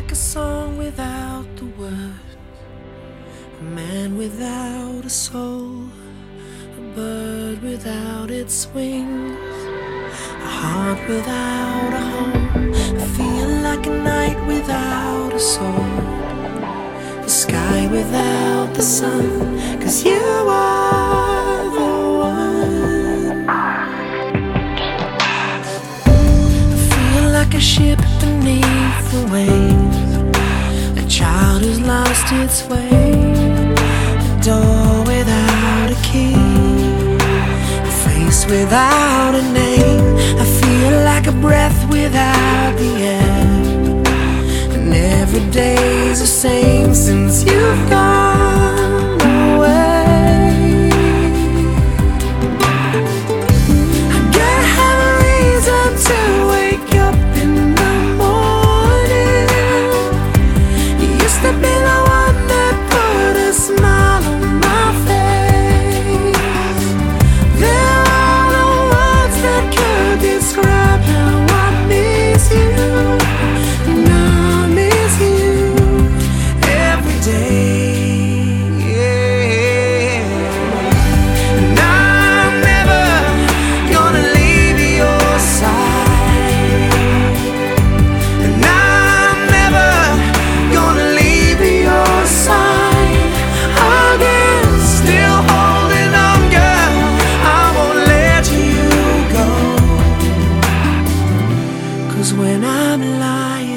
like a song without the words, a man without a soul, a bird without its wings, a heart without a home. I feel like a night without a soul, the sky without the sun, 'cause you are the one. I feel like a ship beneath the waves, a child who's lost its way, a door without a key, a face without a name. I feel like a breath without the air, and every day's the same since you've gone away. I gotta have a reason to wake up in the morning. You used to be the one that put a smile on my face. There are no words that could describe how I miss you. And I miss you every day. And I'm never gonna leave your side. And I'm never gonna leave your side again. Still holding on, girl, I won't let you go. 'Cause when I'm lying